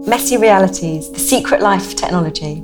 Messy Realities, The Secret Life of Technology.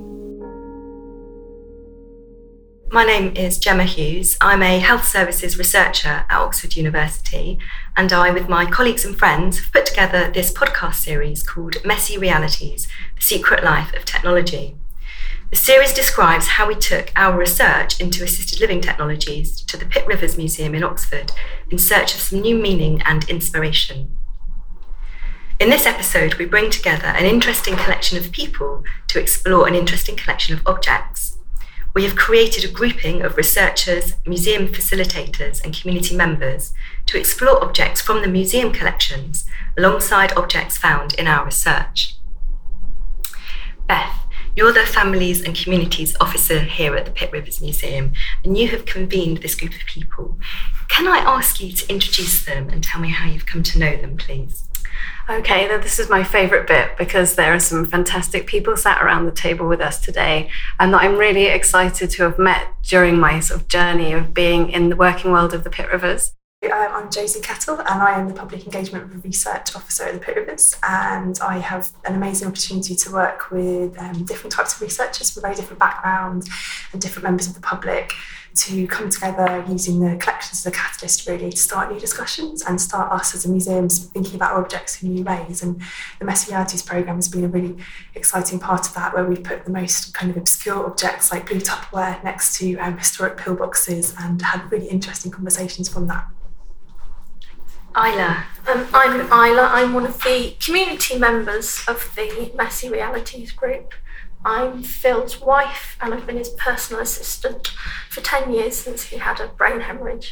My name is Gemma Hughes. I'm a health services researcher at Oxford University, and I, with my colleagues and friends, have put together this podcast series called Messy Realities, The Secret Life of Technology. The series describes how we took our research into assisted living technologies to the Pitt Rivers Museum in Oxford in search of some new meaning and inspiration. In this episode, we bring together an interesting collection of people to explore an interesting collection of objects. We have created a grouping of researchers, museum facilitators, and community members to explore objects from the museum collections alongside objects found in our research. Beth, you're the Families and Communities Officer here at the Pitt Rivers Museum, and you have convened this group of people. Can I ask you to introduce them and tell me how you've come to know them, please? Okay, this is my favourite bit because there are some fantastic people sat around the table with us today and that I'm really excited to have met during my sort of journey of being in the working world of the Pitt Rivers. I'm Josie Kettle and I am the Public Engagement Research Officer at the Pitt Rivers, and I have an amazing opportunity to work with different types of researchers from very different backgrounds and different members of the public to come together using the collections as a catalyst really to start new discussions and start us as a museum thinking about objects in new ways. And the Messy Realities programme has been a really exciting part of that, where we've put the most kind of obscure objects like blue Tupperware next to historic pillboxes and had really interesting conversations from that. Isla. I'm Isla. I'm one of the community members of the Messy Realities group. I'm Phil's wife and I've been his personal assistant for 10 years since he had a brain hemorrhage.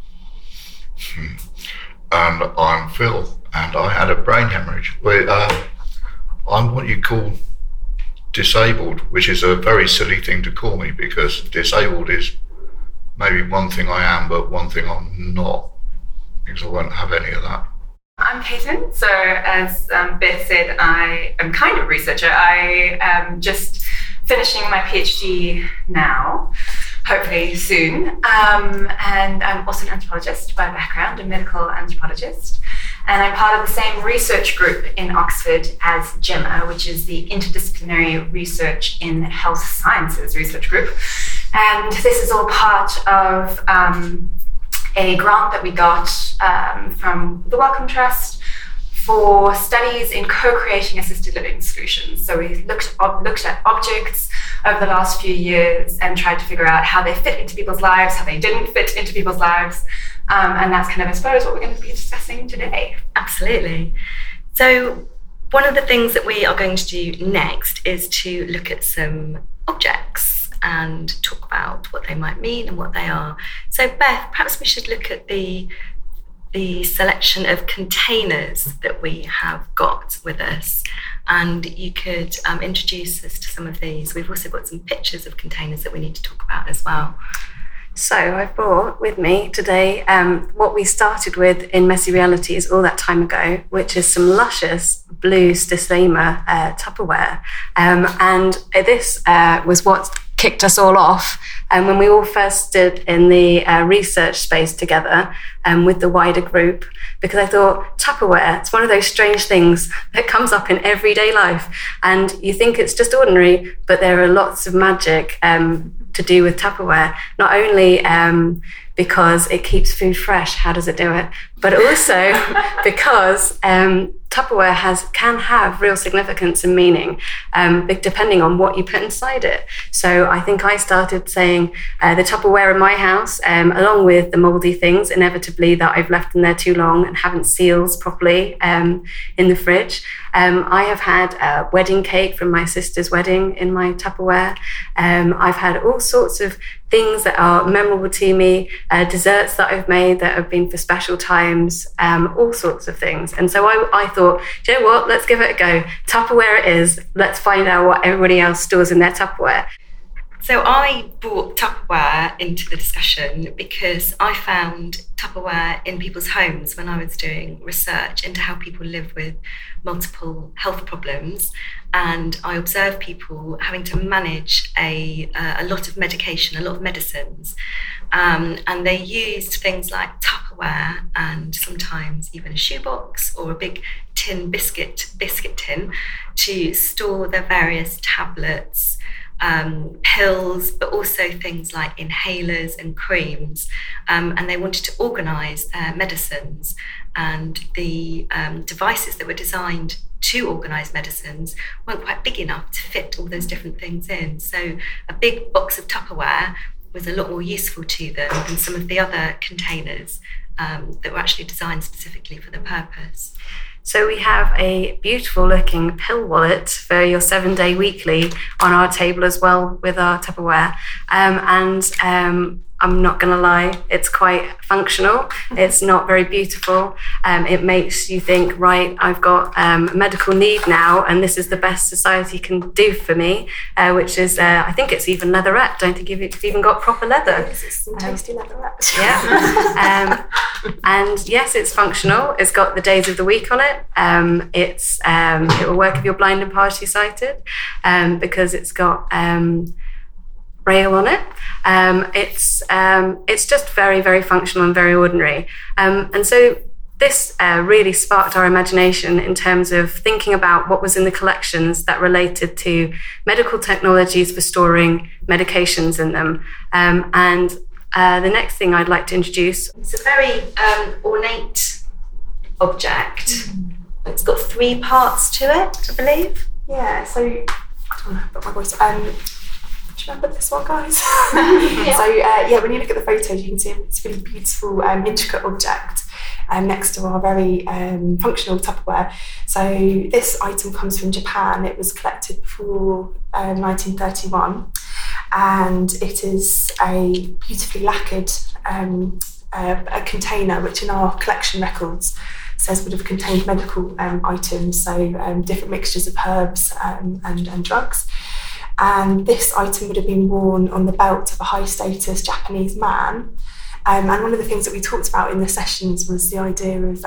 And I'm Phil and I had a brain hemorrhage. I'm what you call disabled, which is a very silly thing to call me because disabled is maybe one thing I am but one thing I'm not, because I won't have any of that. I'm Caitlin. So as Beth said, I am kind of a researcher. I am just finishing my PhD now, hopefully soon. And I'm also an anthropologist by background, a medical anthropologist. And I'm part of the same research group in Oxford as Gemma, which is the Interdisciplinary Research in Health Sciences research group. And this is all part of a grant that we got from the Wellcome Trust for studies in co-creating assisted living solutions. So we looked at objects over the last few years and tried to figure out how they fit into people's lives, how they didn't fit into people's lives. And that's kind of, I suppose, what we're going to be discussing today. Absolutely. So one of the things that we are going to do next is to look at some objects and talk about what they might mean and what they are. So Beth, perhaps we should look at the selection of containers that we have got with us, and you could introduce us to some of these. We've also got some pictures of containers that we need to talk about as well. So I've brought with me today what we started with in Messy Realities all that time ago, which is some luscious blue Stissima Tupperware. And this was what kicked us all off when we all first stood in the research space together with the wider group, because I thought Tupperware, it's one of those strange things that comes up in everyday life and you think it's just ordinary, but there are lots of magic to do with Tupperware, not only because it keeps food fresh, how does it do it, but also because Tupperware can have real significance and meaning depending on what you put inside it. So I think I started saying the Tupperware in my house, along with the mouldy things inevitably that I've left in there too long and haven't sealed properly in the fridge. I have had a wedding cake from my sister's wedding in my Tupperware. I've had all sorts of things that are memorable to me, desserts that I've made that have been for special times, all sorts of things. And so I thought, do you know what, let's give it a go. Tupperware it is. Let's find out what everybody else stores in their Tupperware. So I brought Tupperware into the discussion because I found Tupperware in people's homes when I was doing research into how people live with multiple health problems, and I observed people having to manage a lot of medication, a lot of medicines, and they used things like Tupperware and sometimes even a shoebox or a big tin tin biscuit tin to store their various tablets, pills, but also things like inhalers and creams. And they wanted to organise their medicines, and the devices that were designed to organise medicines weren't quite big enough to fit all those different things in. So a big box of Tupperware was a lot more useful to them than some of the other containers that were actually designed specifically for the purpose. So we have a beautiful looking pill wallet for your 7-day weekly on our table as well with our Tupperware. I'm not going to lie, it's quite functional. It's not very beautiful. It makes you think, right, I've got a medical need now, and this is the best society can do for me, which is, I think it's even leatherette. Don't think it's even got proper leather. Yes, it's some tasty leatherette. Yeah. And yes, it's functional. It's got the days of the week on it. It will work if you're blind and partially sighted, because it's got Braille on it. It's just very, very functional and very ordinary. And so this really sparked our imagination in terms of thinking about what was in the collections that related to medical technologies for storing medications in them. The next thing I'd like to introduce. It's a very ornate object. It's got 3 parts to it, I believe. Yeah, so I don't know about my voice. Do you remember this one, guys? Yeah. So when you look at the photos, you can see it's a really beautiful, intricate object next to our very functional Tupperware. So this item comes from Japan. It was collected before 1931, and it is a beautifully lacquered a container, which in our collection records says would have contained medical items, so different mixtures of herbs and drugs. And this item would have been worn on the belt of a high-status Japanese man. And one of the things that we talked about in the sessions was the idea of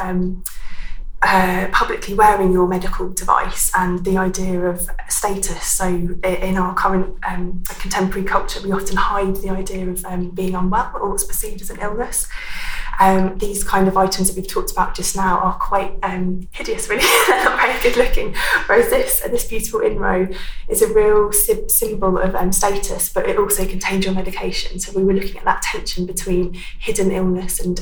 publicly wearing your medical device and the idea of status. So in our current contemporary culture, we often hide the idea of being unwell or what's perceived as an illness. These kind of items that we've talked about just now are quite hideous, really. They're not very good looking. Whereas this beautiful inrow is a real symbol of status, but it also contains your medication. So we were looking at that tension between hidden illness and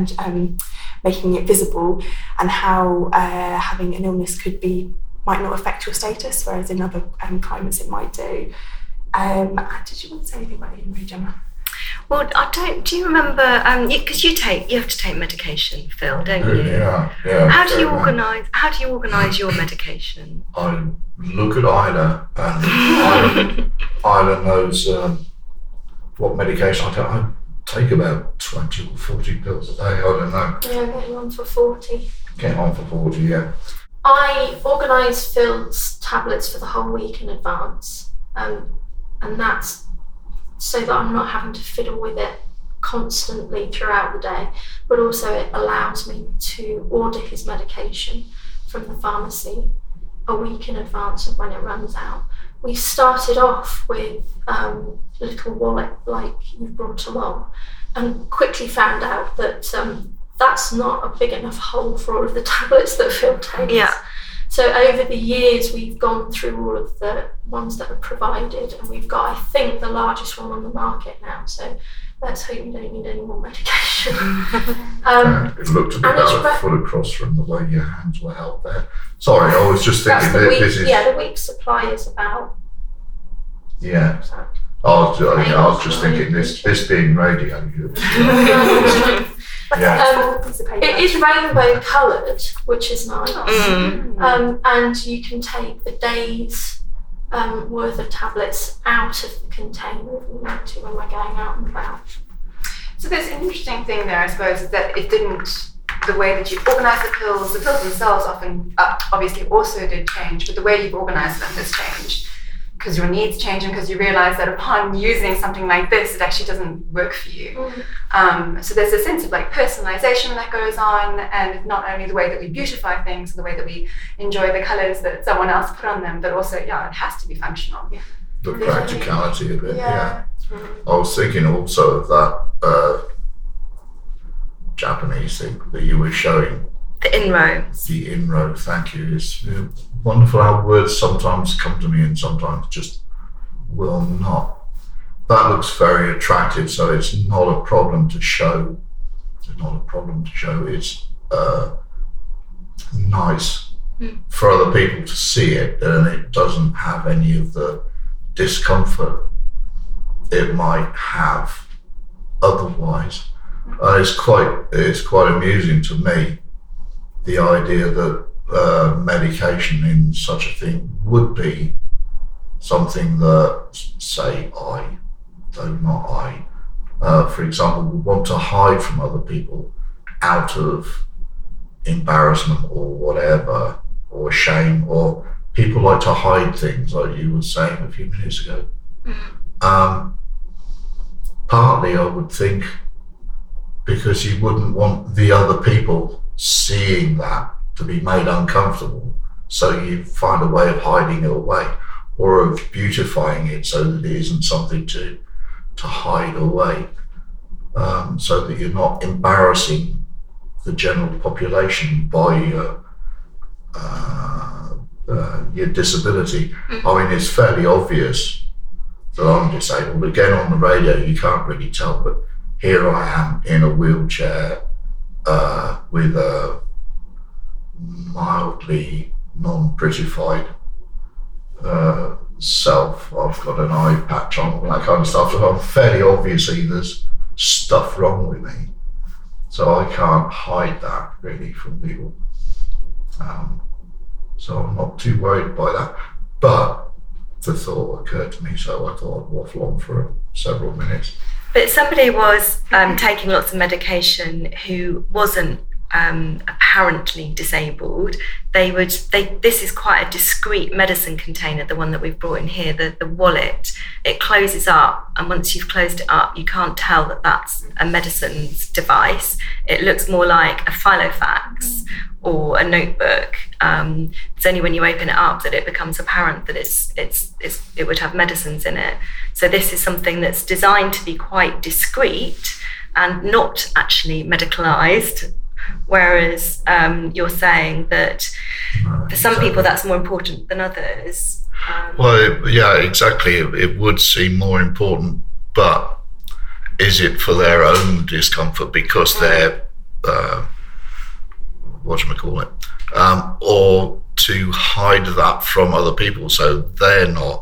making it visible, and how having an illness might not affect your status, whereas in other climates it might do. Did you want to say anything about the inrow, Gemma? Well, do you remember, because you have to take medication, Phil, don't you? Yeah. How do you organise your medication? I look at Isla, and Isla knows what medication I take about 20 or 40 pills a day, I don't know. Yeah, getting on for 40. Getting on for 40, yeah. I organise Phil's tablets for the whole week in advance, and that's so that I'm not having to fiddle with it constantly throughout the day, but also it allows me to order his medication from the pharmacy a week in advance of when it runs out. We started off with a little wallet like you've brought along, and quickly found out that that's not a big enough hole for all of the tablets that Phil takes. Yeah. So over the years, we've gone through all of the ones that are provided, and we've got, I think, the largest one on the market now. So let's hope you don't need any more medication. It looked a bit out of full across from the way your hands were held there. Sorry, I was just thinking that this is... Yeah, the week's supply is about... Yeah. I was just thinking this being radio. It is rainbow coloured, which is nice. And you can take the day's worth of tablets out of the container if we want to when we're going out and about. So there's an interesting thing there, I suppose, is that it didn't, the way that you've organised the pills themselves often obviously also did change, but the way you've organised them has changed. Because your needs change and because you realise that upon using something like this, it actually doesn't work for you. So there's a sense of like personalisation that goes on, and not only the way that we beautify things, the way that we enjoy the colours that someone else put on them, but also, it has to be functional. Yeah. The practicality of it, yeah. I was thinking also of that Japanese thing that you were showing The inroads. The inroad, thank you. It's wonderful how words sometimes come to me and sometimes just will not. That looks very attractive, so it's not a problem to show. It's not a problem to show. It's nice for other people to see it, and it doesn't have any of the discomfort it might have otherwise. It's quite amusing to me, the idea that medication in such a thing would be something that, say, for example, would want to hide from other people out of embarrassment or whatever, or shame, or people like to hide things, like you were saying a few minutes ago. Partly, I would think, because you wouldn't want the other people seeing that to be made uncomfortable, so you find a way of hiding it away, or of beautifying it so that it isn't something to hide away, so that you're not embarrassing the general population by your disability. I mean, it's fairly obvious that I'm disabled. Again, on the radio you can't really tell, but here I am in a wheelchair with a mildly non-Britified self. I've got an eye patch on, all that kind of stuff, and I'm fairly obviously there's stuff wrong with me, so I can't hide that really from people. So I'm not too worried by that, but the thought occurred to me, so I thought I'd waffle on for several minutes. But if somebody was taking lots of medication who wasn't apparently disabled, this is quite a discreet medicine container, the one that we've brought in here, the wallet. It closes up, and once you've closed it up, you can't tell that that's a medicines device. It looks more like a filofax or a notebook. It's only when you open it up that it becomes apparent that it would have medicines in it. So this is something that's designed to be quite discreet and not actually medicalised. Whereas you're saying that for some people that's more important than others. Well, yeah, exactly. It would seem more important, but is it for their own discomfort because they're, whatchamacallit, or to hide that from other people so they're not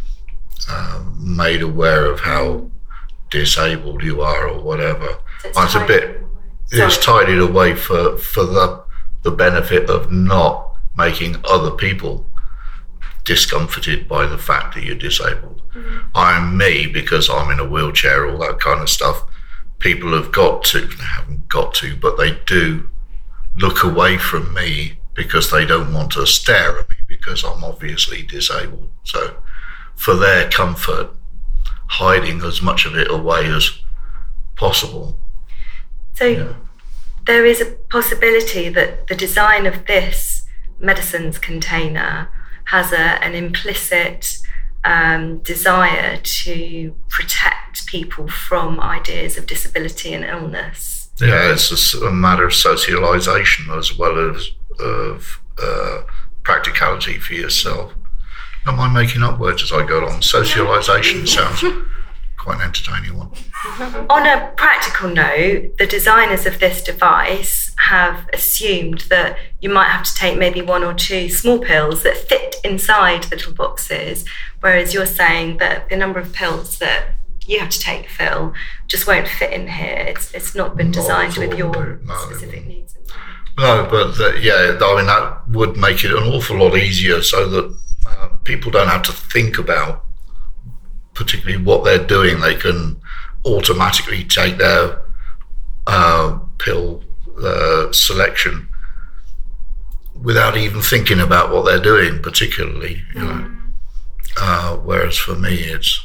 made aware of how disabled you are or whatever. It's a bit... It's tidied away for the benefit of not making other people discomforted by the fact that you're disabled. I'm me because I'm in a wheelchair, all that kind of stuff. People have they haven't got to, but they do look away from me because they don't want to stare at me because I'm obviously disabled. So for their comfort, hiding as much of it away as possible. So there is a possibility that the design of this medicines container has an implicit desire to protect people from ideas of disability and illness. Yeah, it's a matter of socialisation as well as of practicality for yourself. Am I making up words as I go along? Socialisation sounds quite an entertaining one. On a practical note, the designers of this device have assumed that you might have to take maybe 1 or 2 small pills that fit inside the little boxes, whereas you're saying that the number of pills that you have to take, Phil, just won't fit in here. It's not been designed with your specific needs. No, but that would make it an awful lot easier so that people don't have to think about particularly what they're doing. They can automatically take their pill selection without even thinking about what they're doing particularly, you know. Whereas for me it's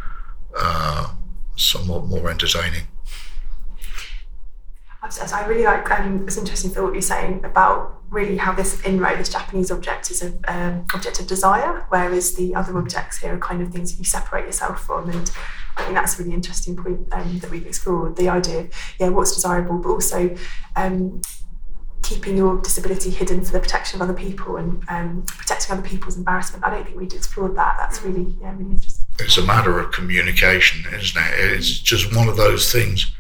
somewhat more entertaining. I really like, it's interesting, Phil, what you're saying about really how this inroad, this Japanese object, is an object of desire, whereas the other objects here are kind of things that you separate yourself from. And I think that's a really interesting point that we've explored, the idea of, what's desirable, but also keeping your disability hidden for the protection of other people and protecting other people's embarrassment. I don't think we'd explored that. That's really interesting. It's a matter of communication, isn't it? It's just one of those things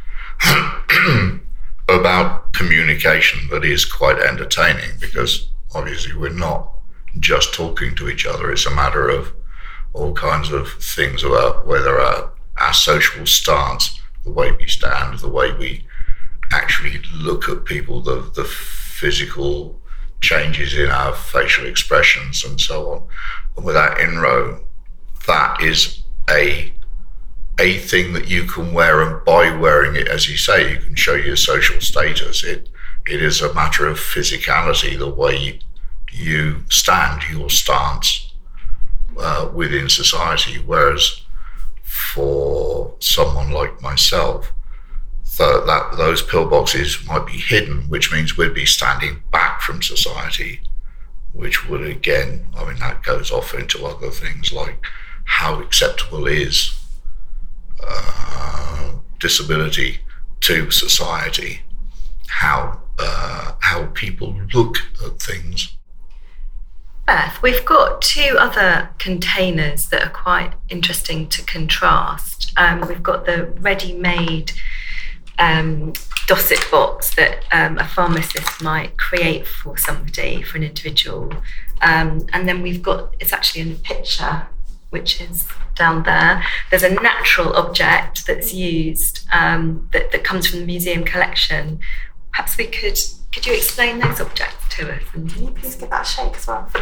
about communication that is quite entertaining, because obviously we're not just talking to each other. It's a matter of all kinds of things about whether our social stance, the way we stand, the way we actually look at people, the physical changes in our facial expressions and so on. And with that inroad, that is a thing that you can wear, and by wearing it, as you say, you can show your social status. It is a matter of physicality, the way you stand, your stance within society. Whereas for someone like myself, that those pillboxes might be hidden, which means we'd be standing back from society, which would again, I mean, that goes off into other things like how acceptable is disability to society, how people look at things. Beth, we've got two other containers that are quite interesting to contrast. We've got the ready-made Dosset box that a pharmacist might create for somebody, for an individual. And then we've got, it's actually in a picture, which is down there. There's a natural object that's used that comes from the museum collection. Perhaps could you explain those objects to us? Can you please give that a shake as well?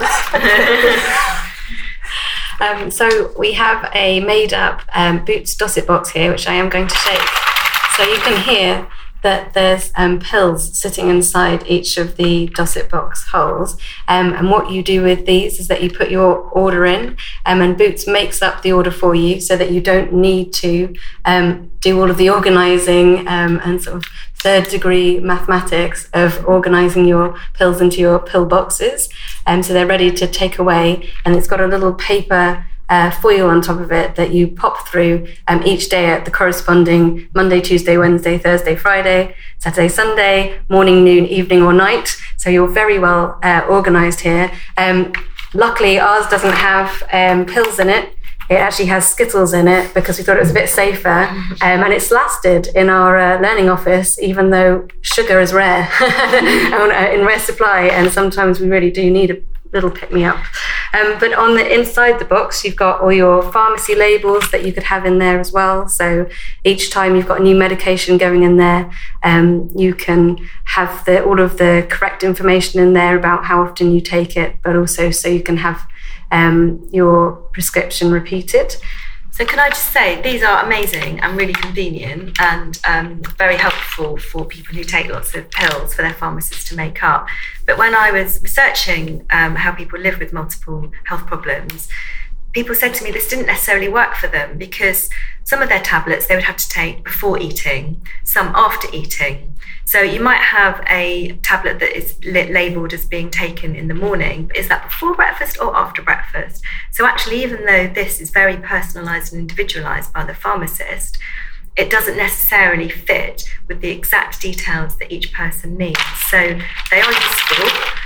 So we have a made-up Boots Dosset box here, which I am going to shake. So you can hear that there's pills sitting inside each of the Dosset box holes. And what you do with these is that you put your order in, and Boots makes up the order for you so that you don't need to do all of the organising and sort of third-degree mathematics of organising your pills into your pill boxes. So they're ready to take away, and it's got a little paper foil on top of it that you pop through each day at the corresponding Monday, Tuesday, Wednesday, Thursday, Friday, Saturday, Sunday, morning, noon, evening or night. So you're very well organised here. Luckily, ours doesn't have pills in it. It actually has Skittles in it because we thought it was a bit safer. And it's lasted in our learning office, even though sugar is rare, in rare supply. And sometimes we really do need a little pick-me-up. But on the inside the box, you've got all your pharmacy labels that you could have in there as well. So each time you've got a new medication going in there, you can have all of the correct information in there about how often you take it, but also so you can have your prescription repeated. So can I just say, these are amazing and really convenient and very helpful for people who take lots of pills for their pharmacists to make up. But when I was researching how people live with multiple health problems, people said to me this didn't necessarily work for them, because some of their tablets they would have to take before eating, some after eating. So you might have a tablet that is labelled as being taken in the morning, but is that before breakfast or after breakfast? So actually, even though this is very personalised and individualised by the pharmacist, it doesn't necessarily fit with the exact details that each person needs. So they are useful.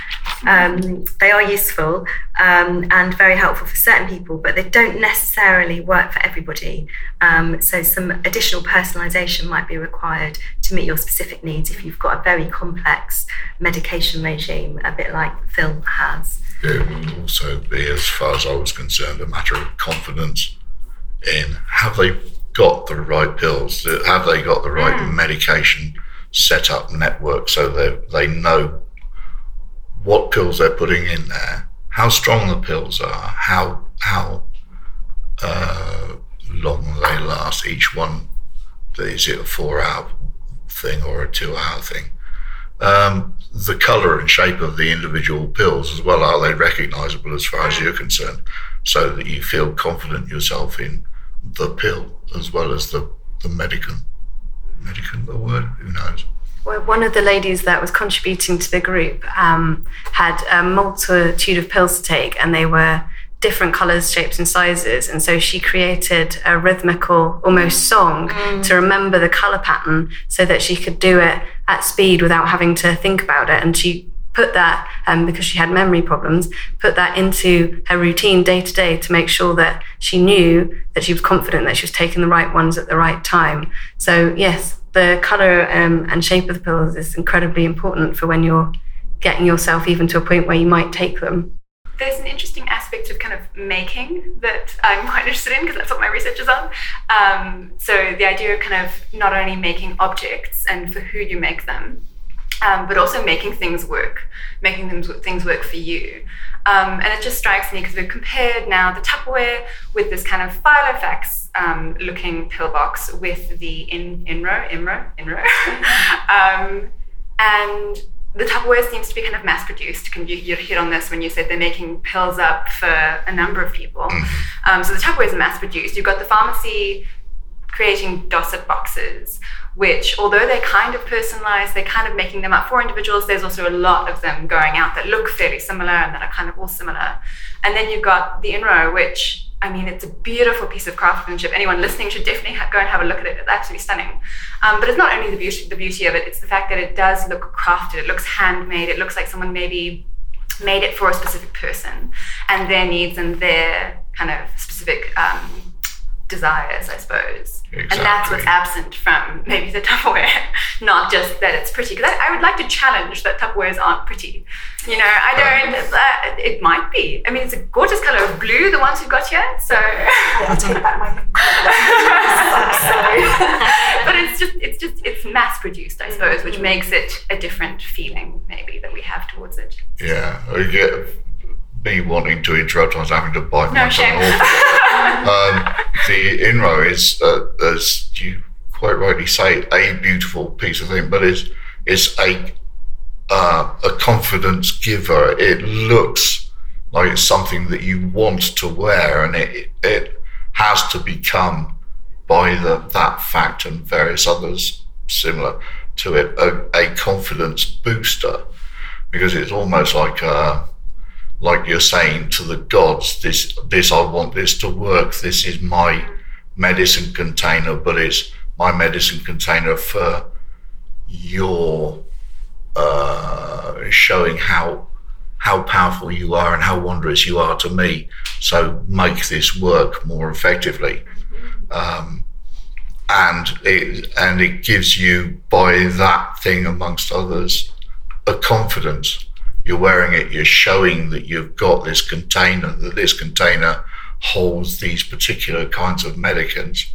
And very helpful for certain people, but they don't necessarily work for everybody. So some additional personalisation might be required to meet your specific needs if you've got a very complex medication regime, a bit like Phil has. It will also be, as far as I was concerned, a matter of confidence in have they got the right pills, have they got the right medication set up network, so they know what pills they're putting in there, how strong the pills are, how long they last. Each one, is it a 4-hour thing or a 2-hour thing? The colour and shape of the individual pills as well, are they recognisable as far as you're concerned, so that you feel confident yourself in the pill as well as the medicament, the word, who knows? Well, one of the ladies that was contributing to the group had a multitude of pills to take, and they were different colours, shapes and sizes. And so she created a rhythmical, almost song to remember the colour pattern so that she could do it at speed without having to think about it. And she put that, because she had memory problems, put that into her routine day to day to make sure that she knew that she was confident that she was taking the right ones at the right time. So yes, the colour and shape of the pills is incredibly important for when you're getting yourself even to a point where you might take them. There's an interesting aspect of kind of making that I'm quite interested in, because that's what my research is on. So the idea of kind of not only making objects and for who you make them, but also making things work, making things work for you. And it just strikes me, because we've compared now the Tupperware with this kind of Filofax looking pillbox with the Inro. And the Tupperware seems to be kind of mass-produced. You hit on this when you said they're making pills up for a number of people. So the Tupperware is mass-produced. You've got the pharmacy creating Dosset boxes, which, although they're kind of personalised, they're kind of making them up for individuals. There's also a lot of them going out that look fairly similar and that are kind of all similar. And then you've got the Inro, which, I mean, it's a beautiful piece of craftsmanship. Anyone listening should definitely go and have a look at it. It's absolutely stunning. But it's not only the beauty of it, it's the fact that it does look crafted. It looks handmade. It looks like someone maybe made it for a specific person and their needs and their kind of specific desires, I suppose. Exactly. And that's what's absent from maybe the Tupperware, not just that it's pretty. Because I would like to challenge that Tupperwares aren't pretty. You know, I don't, it might be. I mean, it's a gorgeous colour of blue, the ones we've got here, so. Yeah, I'll take back my But it's mass produced, I suppose, which makes it a different feeling, maybe, that we have towards it. Yeah, me wanting to interrupt, I was having to bite No my shame. tongue off. The Inro is, as you quite rightly say, a beautiful piece of thing, but it's a confidence giver. It looks like it's something that you want to wear, and it has to become, by that fact and various others similar to it, a confidence booster, because it's almost like you're saying to the gods, this I want this to work, this is my medicine container, but it's my medicine container for your showing how powerful you are and how wondrous you are to me, so make this work more effectively. And it gives you, by that thing amongst others, a confidence. You're wearing it, you're showing that you've got this container, that this container holds these particular kinds of medicaments.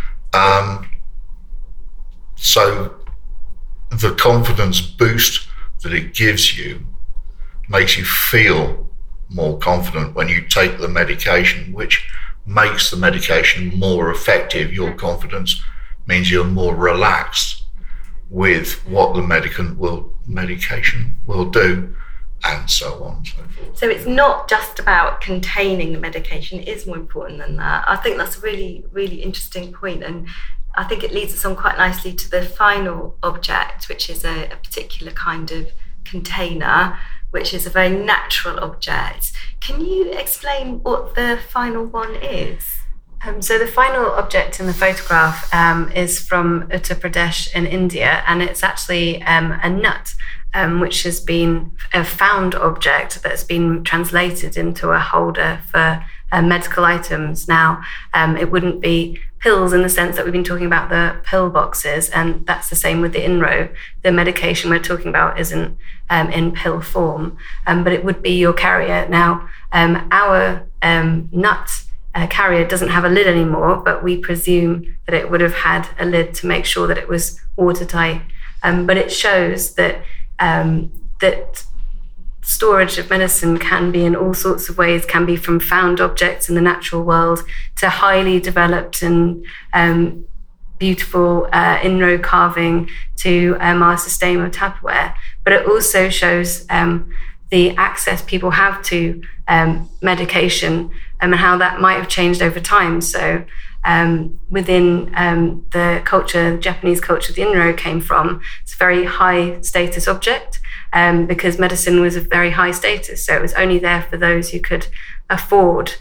So the confidence boost that it gives you makes you feel more confident when you take the medication, which makes the medication more effective. Your confidence means you're more relaxed with what the medication will do, and so on and so forth. So it's not just about containing the medication, it is more important than that. I think that's a really, really interesting point, and I think it leads us on quite nicely to the final object, which is a particular kind of container, which is a very natural object. Can you explain what the final one is? So the final object in the photograph is from Uttar Pradesh in India, and it's actually a nut, which has been a found object that's been translated into a holder for medical items. Now, it wouldn't be pills in the sense that we've been talking about the pill boxes, and that's the same with the Inro. The medication we're talking about isn't in pill form, but it would be your carrier. Now, our nut carrier doesn't have a lid anymore, but we presume that it would have had a lid to make sure that it was watertight. But it shows that that storage of medicine can be in all sorts of ways, can be from found objects in the natural world to highly developed and beautiful Inro carving to our Systema Tupperware. But it also shows the access people have to medication and how that might have changed over time. So within the culture, the Japanese culture the Inro came from, it's a very high status object. because medicine was of very high status. So it was only there for those who could afford.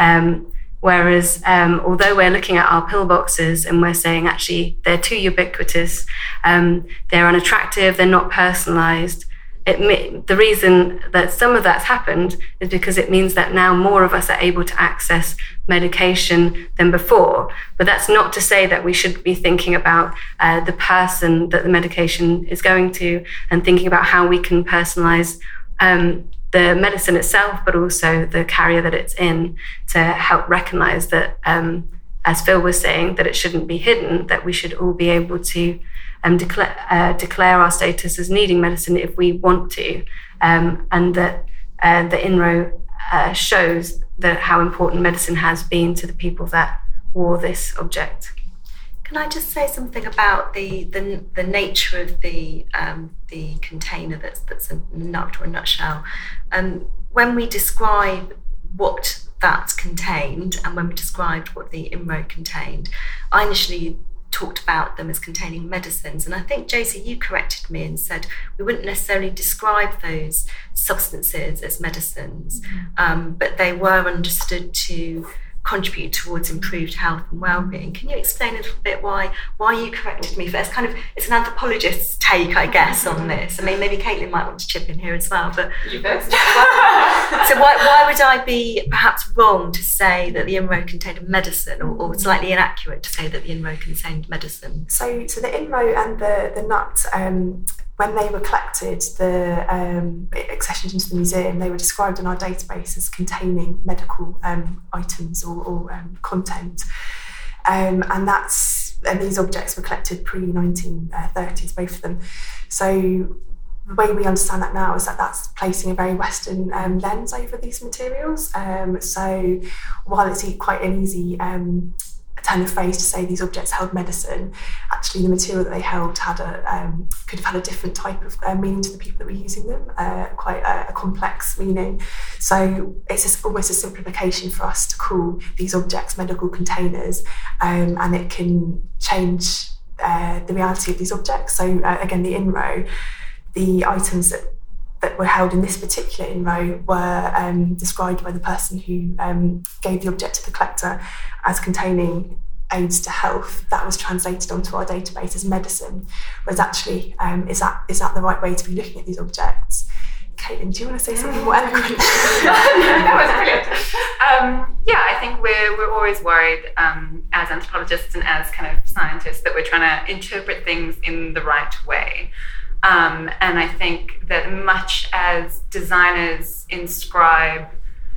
Whereas, although we're looking at our pill boxes and we're saying actually they're too ubiquitous, they're unattractive, they're not personalised, the reason that some of that's happened is because it means that now more of us are able to access medication than before. But that's not to say that we should be thinking about the person that the medication is going to and thinking about how we can personalise the medicine itself, but also the carrier that it's in, to help recognise that, as Phil was saying, that it shouldn't be hidden, that we should all be able to declare our status as needing medicine if we want to, and that the INRO shows that how important medicine has been to the people that wore this object. Can I just say something about the nature of the container that's a nut or a nutshell? When we describe what that contained and when we described what the INRO contained, I initially talked about them as containing medicines, and I think, Josie, you corrected me and said we wouldn't necessarily describe those substances as medicines, but they were understood to contribute towards improved health and well-being. Can you explain a little bit why you corrected me first? It's an anthropologist's take, I guess, on this. I mean, maybe Caitlin might want to chip in here as well. But you first. So why would I be perhaps wrong to say that the INRO contained a medicine, or slightly inaccurate to say that the INRO contained medicine? So the INRO and the nut, when they were collected, the accessioned into the museum, they were described in our database as containing medical items or content, and these objects were collected pre-1930s, both of them. So the way we understand that now is that that's placing a very Western lens over these materials. So while it's quite an easy turn of phrase to say these objects held medicine, actually the material that they held could have had a different type of meaning to the people that were using them, quite a complex meaning. So it's almost a simplification for us to call these objects medical containers, and it can change the reality of these objects. So again, the INRO, the items that were held in this particular INRO were described by the person who gave the object to the collector as containing aids to health. That was translated onto our database as medicine, whereas actually, is that the right way to be looking at these objects? Caitlin, do you want to say something more eloquent? That was brilliant. I think we're always worried as anthropologists and as kind of scientists that we're trying to interpret things in the right way. And I think that much as designers inscribe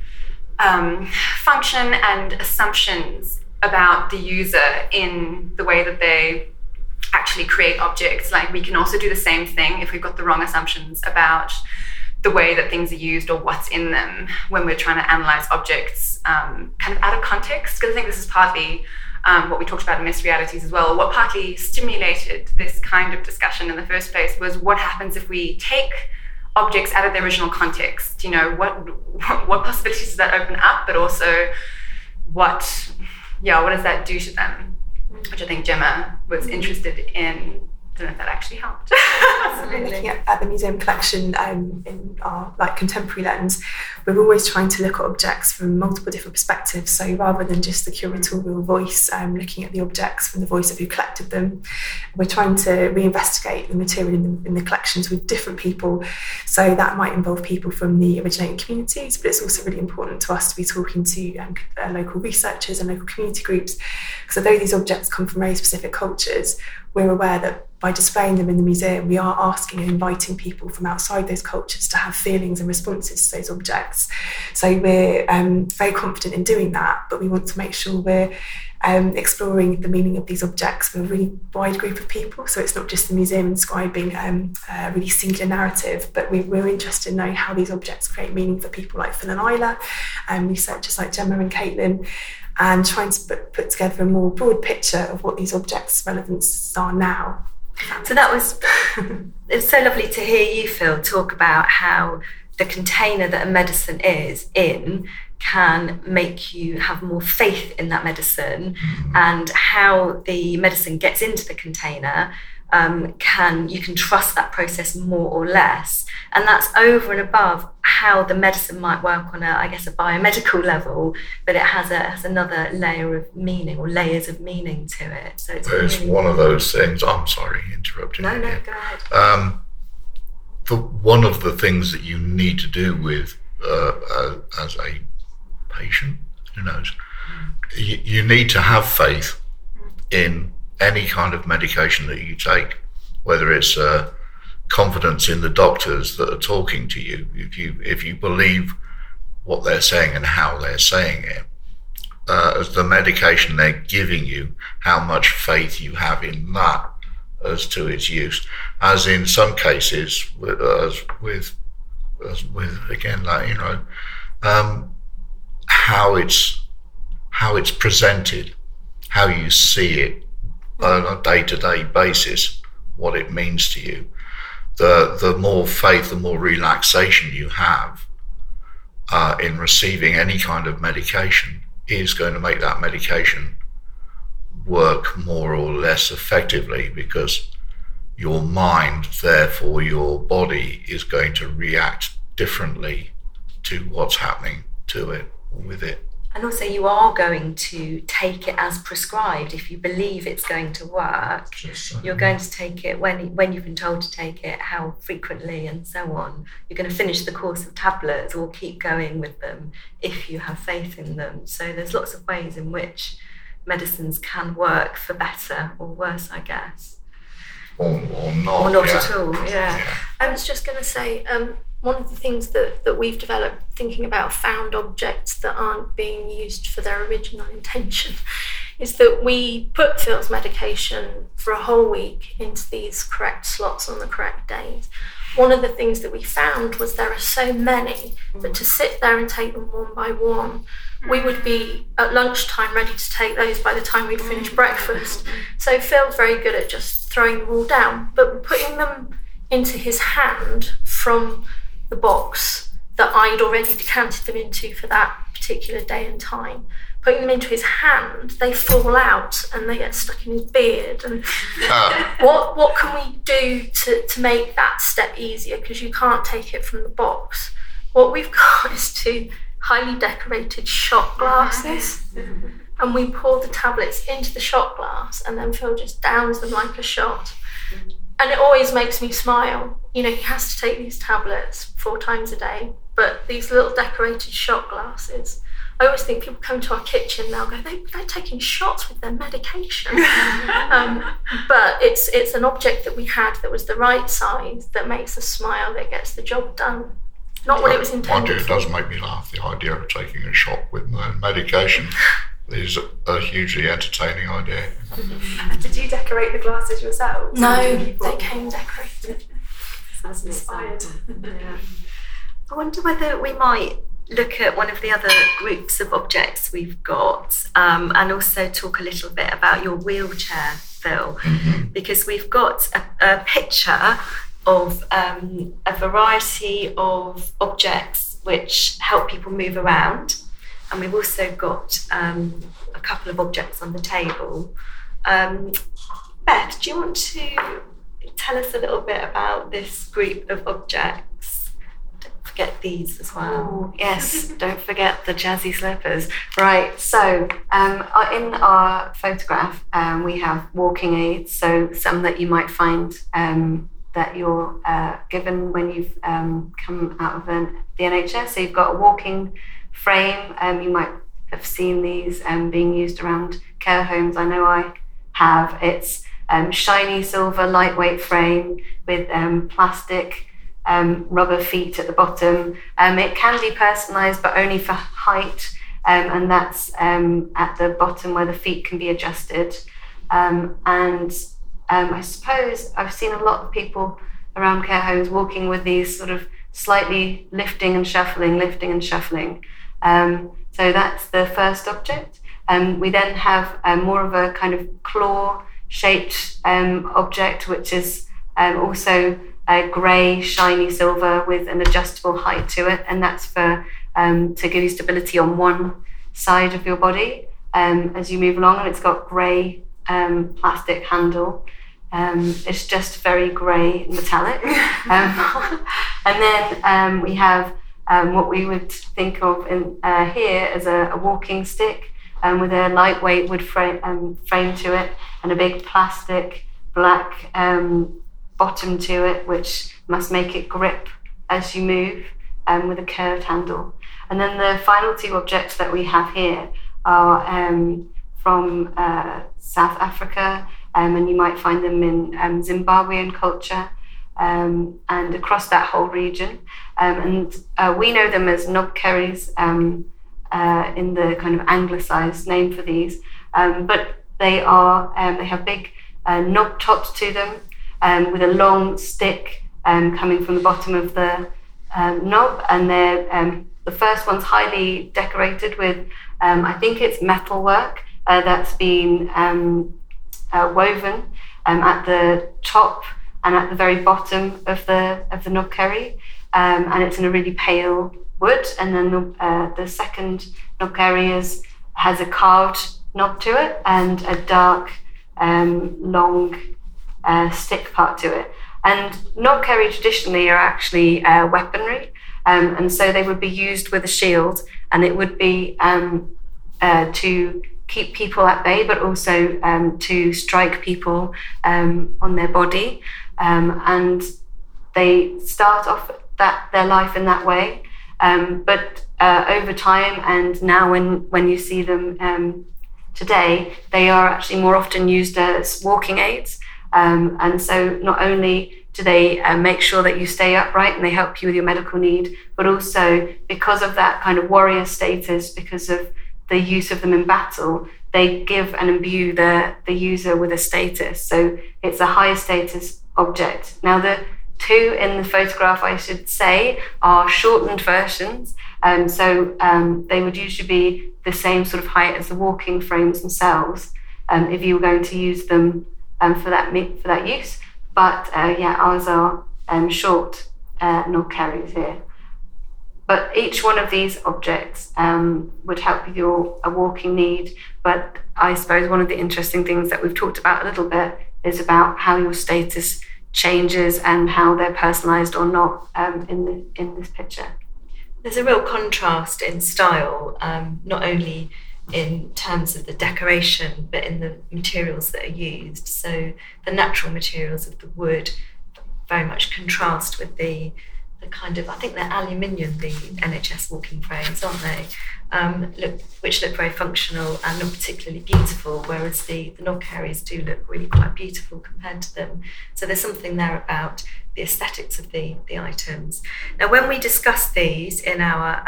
function and assumptions about the user in the way that they actually create objects, like we can also do the same thing if we've got the wrong assumptions about the way that things are used or what's in them when we're trying to analyze objects kind of out of context. Because I think this is partly what we talked about in Messy Realities as well. What partly stimulated this kind of discussion in the first place was what happens if we take objects out of their original context. You know, what possibilities does that open up, but also what does that do to them? Which I think Gemma was interested in. I don't know if that actually helped. Absolutely. Looking at the museum collection in our contemporary lens, we're always trying to look at objects from multiple different perspectives. So rather than just the curatorial voice, looking at the objects from the voice of who collected them, we're trying to reinvestigate the material in the collections with different people. So that might involve people from the originating communities, but it's also really important to us to be talking to local researchers and local community groups, because although these objects come from very specific cultures, we're aware that by displaying them in the museum, we are asking and inviting people from outside those cultures to have feelings and responses to those objects. So we're very confident in doing that, but we want to make sure we're exploring the meaning of these objects for a really wide group of people. So it's not just the museum inscribing a really singular narrative, but we're interested in knowing how these objects create meaning for people like Phil and Isla, researchers like Gemma and Caitlin, and trying to put together a more broad picture of what these objects' relevances are now. So that was, it's so lovely to hear you, Phil, talk about how the container that a medicine is in can make you have more faith in that medicine, and how the medicine gets into the container you can trust that process more or less. And that's over and above how the medicine might work on a biomedical level, but it has another layer of meaning, or layers of meaning to it. So it's really one of those things. I'm sorry, interrupting. No, go ahead. One of the things that you need to do with as a patient, who knows, you need to have faith in any kind of medication that you take, whether it's confidence in the doctors that are talking to you. If you believe what they're saying and how they're saying it, as the medication they're giving you, how much faith you have in that as to its use. As in some cases, with again, like, how it's presented, how you see it on a day-to-day basis, what it means to you. The more faith, the more relaxation you have in receiving any kind of medication is going to make that medication work more or less effectively, because your mind, therefore your body, is going to react differently to what's happening to it, with it. And also you are going to take it as prescribed. If you believe it's going to work, you're going to take it when you've been told to take it, how frequently and so on. You're going to finish the course of tablets or keep going with them if you have faith in them. So there's lots of ways in which medicines can work for better or worse, I guess. Or not. Or not at all, yeah. I was just going to say, one of the things that we've developed, thinking about found objects that aren't being used for their original intention, is that we put Phil's medication for a whole week into these correct slots on the correct days. One of the things that we found was there are so many that to sit there and take them one by one, we would be at lunchtime ready to take those by the time we'd finished breakfast. So Phil's very good at just throwing them all down, but putting them into his hand from the box that I'd already decanted them into for that particular day and time, putting them into his hand, they fall out and they get stuck in his beard. And what can we do to make that step easier? Because you can't take it from the box. What we've got is 2 highly decorated shot glasses, and we pour the tablets into the shot glass, and then Phil just downs them like a shot. And it always makes me smile. He has to take these tablets 4 times a day, but these little decorated shot glasses, I always think people come to our kitchen, they'll go, they're taking shots with their medication. But it's an object that we had that was the right size, that makes us smile, that gets the job done. Not what it was intended for. It does make me laugh, the idea of taking a shot with my medication. Is a hugely entertaining idea. Did you decorate the glasses yourselves? No, they came decorated. That's inspired. Yeah. I wonder whether we might look at one of the other groups of objects we've got, and also talk a little bit about your wheelchair, Phil, because we've got a picture of a variety of objects which help people move around. And we've also got a couple of objects on the table. Beth, do you want to tell us a little bit about this group of objects? Don't forget these as well. Yes, don't forget the jazzy slippers. Right, so in our photograph, we have walking aids, so some that you might find that you're given when you've come out of the NHS. So you've got a walking frame. You might have seen these being used around care homes. I know I have. It's shiny silver lightweight frame with plastic rubber feet at the bottom. It can be personalised, but only for height, and that's at the bottom where the feet can be adjusted. I suppose I've seen a lot of people around care homes walking with these sort of slightly lifting and shuffling. So that's the first object. We then have more of a kind of claw-shaped object, which is also a grey, shiny silver with an adjustable height to it, and that's for to give you stability on one side of your body as you move along, and it's got grey plastic handle. It's just very grey and metallic. And then we have what we would think of here as a walking stick with a lightweight wood frame to it and a big plastic black bottom to it, which must make it grip as you move with a curved handle. And then the final two objects that we have here are from South Africa, and you might find them in Zimbabwean culture and across that whole region. And we know them as knobkerries in the kind of anglicised name for these, but they have big knob tops to them with a long stick coming from the bottom of the knob, and they're the first one's highly decorated with I think it's metalwork that's been woven at the top and at the very bottom of the knobkerry, and it's in a really pale wood. And then the second knobkerry has a carved knob to it and a dark long stick part to it. And knobkerry traditionally are actually weaponry, and so they would be used with a shield, and it would be to keep people at bay, but also to strike people on their body. And they start off their life in that way, but over time, and now when you see them today, they are actually more often used as walking aids. And so not only do they make sure that you stay upright and they help you with your medical need, but also because of that kind of warrior status, because of the use of them in battle, they give and imbue the user with a status. So it's a higher status object. Now the two in the photograph, I should say, are shortened versions. So they would usually be the same sort of height as the walking frames themselves, if you were going to use them for that use. But ours are short knobkerries here. But each one of these objects would help with your walking need. But I suppose one of the interesting things that we've talked about a little bit is about how your status changes and how they're personalised or not in this picture. There's a real contrast in style, not only in terms of the decoration, but in the materials that are used. So the natural materials of the wood very much contrast with the kind of, I think they're aluminium, the NHS walking frames, aren't they? Which look very functional and not particularly beautiful, whereas the knobkerries do look really quite beautiful compared to them. So there's something there about the aesthetics of the items. Now, when we discussed these in our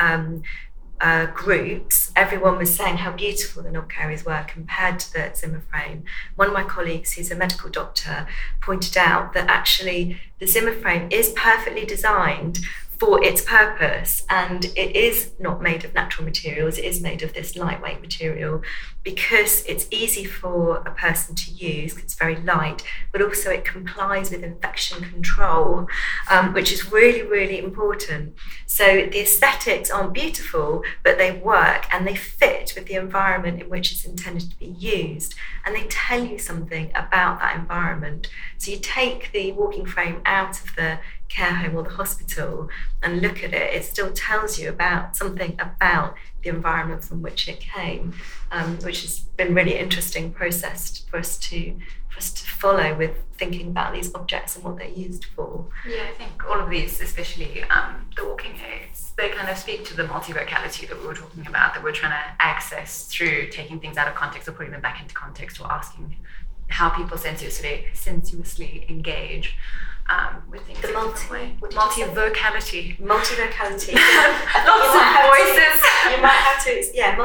groups, everyone was saying how beautiful the knobkerries were compared to the Zimmer frame. One of my colleagues, who's a medical doctor, pointed out that actually the Zimmer frame is perfectly designed for its purpose, and it is not made of natural materials, it is made of this lightweight material because it's easy for a person to use, it's very light, but also it complies with infection control, which is really, really important. So the aesthetics aren't beautiful, but they work and they fit with the environment in which it's intended to be used, and they tell you something about that environment. So you take the walking frame out of the care home or the hospital and look at it, it still tells you about something about the environment from which it came, which has been really interesting process for us to follow with thinking about these objects and what they're used for. Yeah, I think all of these, especially the walking aids, they kind of speak to the multivocality that we were talking about, that we're trying to access through taking things out of context or putting them back into context, or asking how people sensuously engage with things. The multivocality. Multivocality. Lots of voices. You might have to,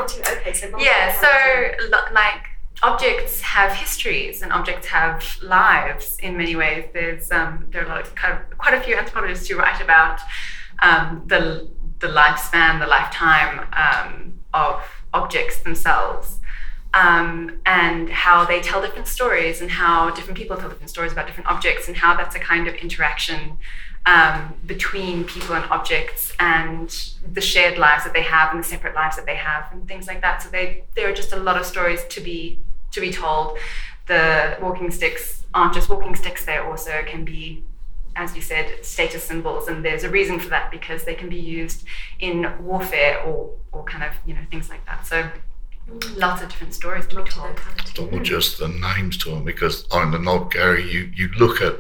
so like objects have histories and objects have lives in many ways. There are a lot of quite a few anthropologists who write about the lifespan, the lifetime of objects themselves. And how they tell different stories, and how different people tell different stories about different objects, and how that's a kind of interaction between people and objects, and the shared lives that they have and the separate lives that they have, and things like that. So there are just a lot of stories to be told. the walking sticks aren't just walking sticks, they also can be, as you said, status symbols, and there's a reason for that because they can be used in warfare or kind of, things like that. So lots of different stories to be told. Not just the names to them, because on the Knob Gary, you look at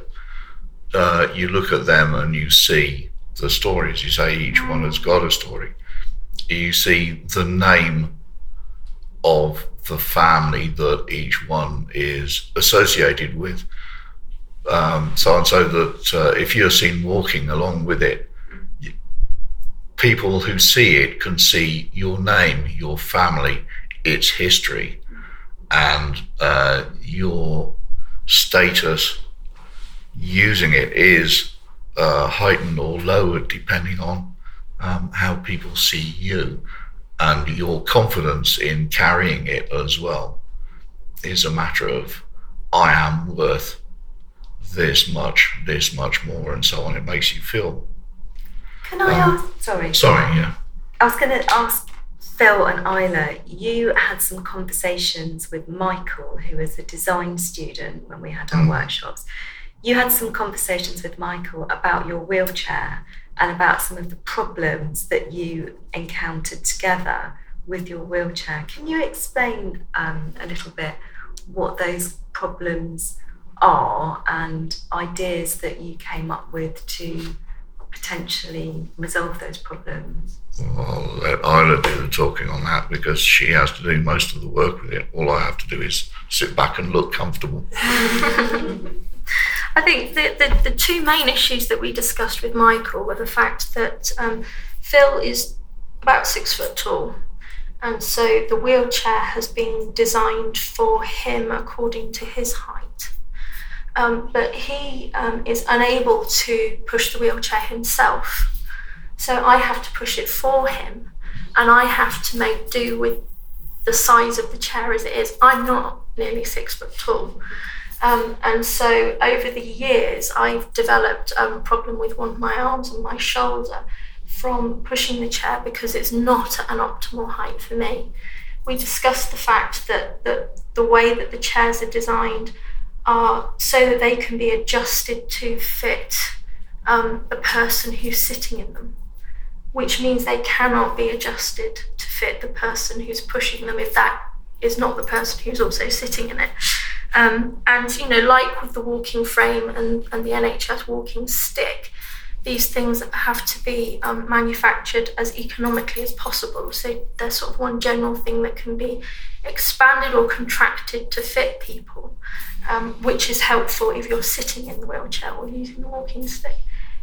them and you see the stories. You say each one has got a story. You see the name of the family that each one is associated with. So that if you're seen walking along with it, people who see it can see your name, your family, its history, and your status using it is heightened or lowered depending on how people see you, and your confidence in carrying it as well is a matter of, I am worth this much more, and so on. It makes you feel. Can I ask? Sorry, yeah. I was going to ask Phil and Isla, you had some conversations with Michael, who was a design student when we had our workshops. You had some conversations with Michael about your wheelchair and about some of the problems that you encountered together with your wheelchair. Can you explain a little bit what those problems are and ideas that you came up with to potentially resolve those problems? Well, I'll let Isla do the talking on that because she has to do most of the work with it. All I have to do is sit back and look comfortable. I think the two main issues that we discussed with Michael were the fact that Phil is about 6 foot tall, and so the wheelchair has been designed for him according to his height. But he is unable to push the wheelchair himself. So I have to push it for him, and I have to make do with the size of the chair as it is. I'm not nearly 6 foot tall. And so over the years, I've developed a problem with one of my arms and my shoulder from pushing the chair because it's not at an optimal height for me. We discussed the fact that the way that the chairs are designed are so that they can be adjusted to fit the person who's sitting in them, which means they cannot be adjusted to fit the person who's pushing them if that is not the person who's also sitting in it. And, like with the walking frame and the NHS walking stick, these things have to be manufactured as economically as possible. So there's sort of one general thing that can be expanded or contracted to fit people, which is helpful if you're sitting in the wheelchair or using the walking stick.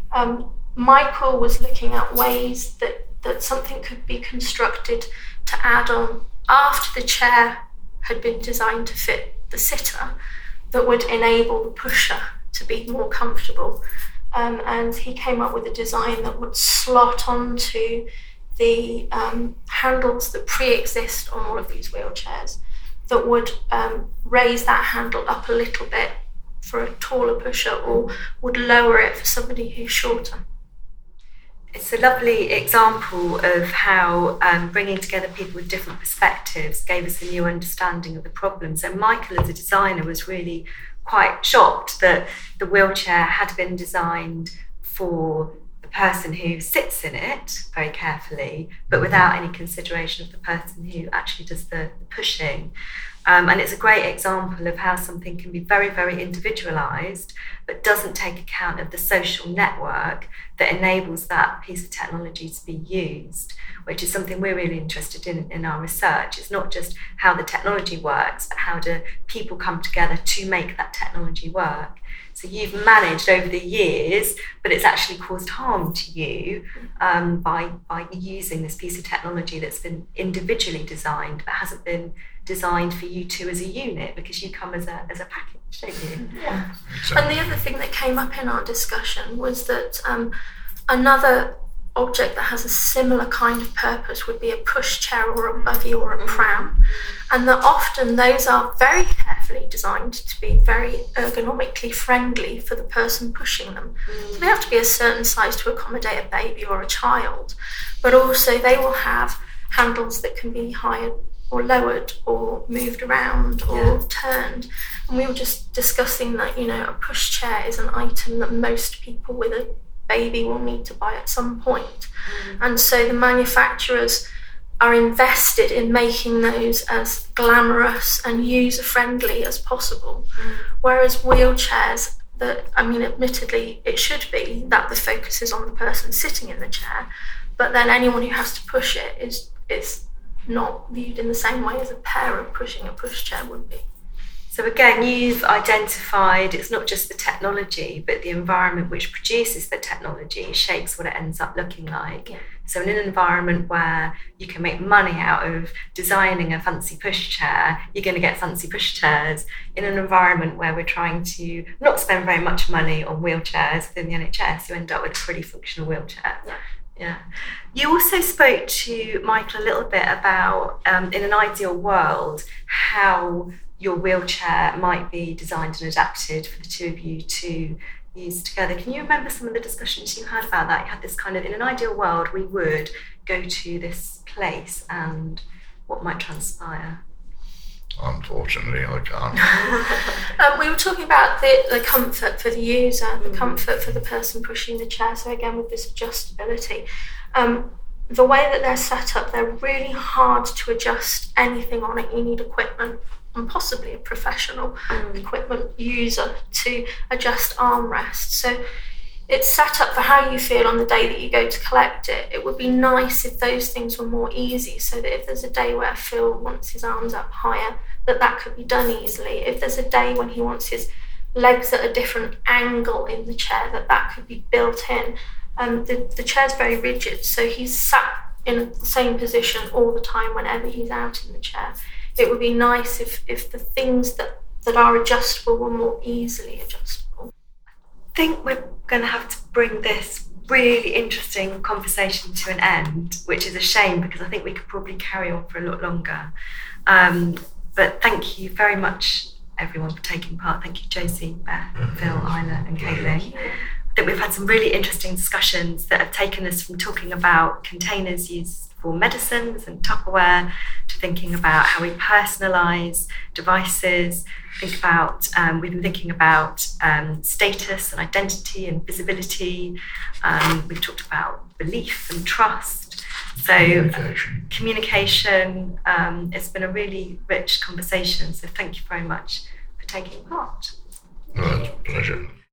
Michael was looking at ways that something could be constructed to add on after the chair had been designed to fit the sitter that would enable the pusher to be more comfortable. And he came up with a design that would slot onto the handles that pre-exist on all of these wheelchairs, that would raise that handle up a little bit for a taller pusher or would lower it for somebody who's shorter. It's a lovely example of how bringing together people with different perspectives gave us a new understanding of the problem. So Michael, as a designer, was really quite shocked that the wheelchair had been designed for the person who sits in it very carefully, but without any consideration of the person who actually does the pushing. And it's a great example of how something can be very, very individualised, but doesn't take account of the social network that enables that piece of technology to be used, which is something we're really interested in our research. It's not just how the technology works, but how do people come together to make that technology work. So you've managed over the years, but it's actually caused harm to you by using this piece of technology that's been individually designed, but hasn't been designed for you two as a unit, because you come as a package, don't you? Yeah. And the other thing that came up in our discussion was that another object that has a similar kind of purpose would be a pushchair or a buggy or a pram, and that often those are very carefully designed to be very ergonomically friendly for the person pushing them. So they have to be a certain size to accommodate a baby or a child, but also they will have handles that can be higher or lowered or moved around or turned. And we were just discussing that, a pushchair is an item that most people with a baby will need to buy at some point. And so the manufacturers are invested in making those as glamorous and user-friendly as possible. Whereas wheelchairs, admittedly, it should be that the focus is on the person sitting in the chair, but then anyone who has to push it is not viewed in the same way as a parent pushing a pushchair would be. So again, you've identified it's not just the technology, but the environment which produces the technology shapes what it ends up looking like. Yeah. So in an environment where you can make money out of designing a fancy pushchair, you're going to get fancy pushchairs. In an environment where we're trying to not spend very much money on wheelchairs within the NHS, you end up with a pretty functional wheelchair. Yeah. You also spoke to Michael a little bit about, in an ideal world, how your wheelchair might be designed and adapted for the two of you to use together. Can you remember some of the discussions you had about that? You had this kind of, in an ideal world, we would go to this place and what might transpire? Unfortunately, I can't. We were talking about the comfort for the user, the comfort for the person pushing the chair. So again, with this adjustability, the way that they're set up, they're really hard to adjust anything on it. You need equipment and possibly a professional equipment user to adjust armrests. So it's set up for how you feel on the day that you go to collect it. It would be nice if those things were more easy, so that if there's a day where Phil wants his arms up higher, that could be done easily. If there's a day when he wants his legs at a different angle in the chair, that could be built in. The chair's very rigid, so he's sat in the same position all the time whenever he's out in the chair. It would be nice if the things that are adjustable were more easily adjustable. I think we're going to have to bring this really interesting conversation to an end, which is a shame because I think we could probably carry on for a lot longer. But thank you very much, everyone, for taking part. Thank you, Josie, Beth, Phil, Isla and Caitlin. I think we've had some really interesting discussions that have taken us from talking about containers used for medicines and Tupperware to thinking about how we personalise devices, we've been thinking about status and identity and visibility. We've talked about belief and trust. So communication. It's been a really rich conversation. So thank you very much for taking part. Well, it's a pleasure.